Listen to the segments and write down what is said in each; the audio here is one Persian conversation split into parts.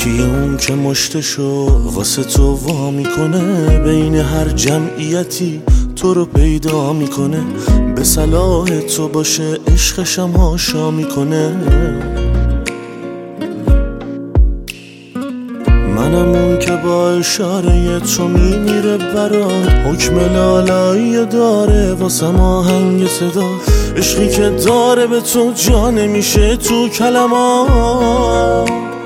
کی اون که مشتشو واسه تو وا میکنه، بین هر جمعیتی تو رو پیدا میکنه، به صلاح تو باشه عشقشم هاشا میکنه. منم اون که با اشاره تو میمیره برات، حکم لالایی داره واسم آهنگ صدا، عشقی که داره به تو جا نمیشه تو کلمات.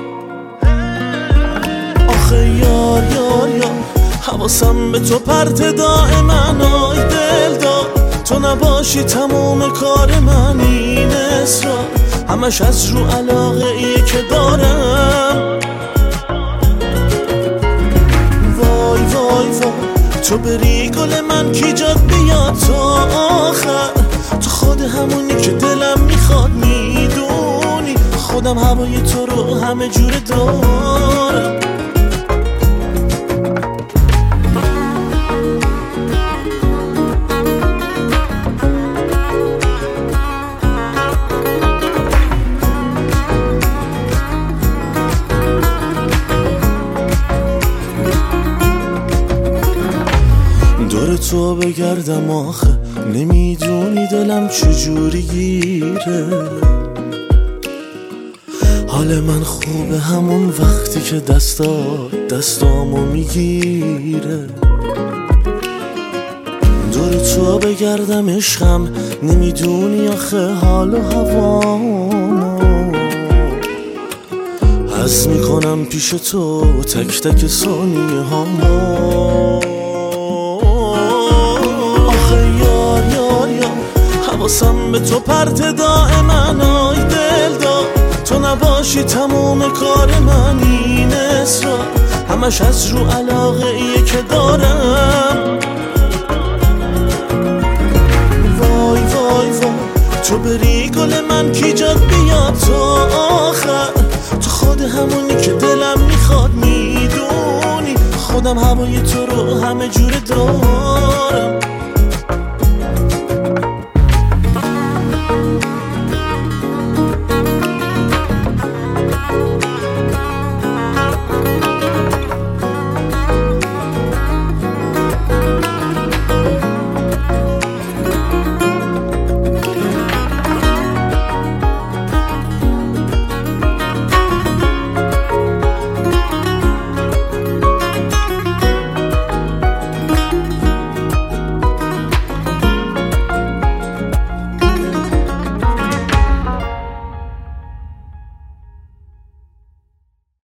آخه یار یار یار حواسم به تو پرت دائما، آی دل دار تو نباشی تموم کار من این اصرار، همش از رو علاقه ایه که دارم. وای وای وای تو بری گل من کی جات بیاد تا آخر، تو خود همونی که دلم میخواد، میدونی خودم هوای تو رو همه جوره دارم. دور تو بگردم آخه نمیدونی دلم چجوری گیره، حال من خوبه همون وقتی که دستامو میگیره. دور تو بگردم عشقم نمیدونی آخه حال و هوامو حس میکنم پیش تو تک تک ثانیه هامو. حواسم به تو پرت دائما، آی دل دار تو نباشی تموم کار من این اصرار، همش از رو علاقه ایه که دارم. وای وای وای تو بری گل من کی جات بیاد تا آخر، تو خود همونی که دلم میخواد، میدونی خودم هوای تو رو همه جوره دارم.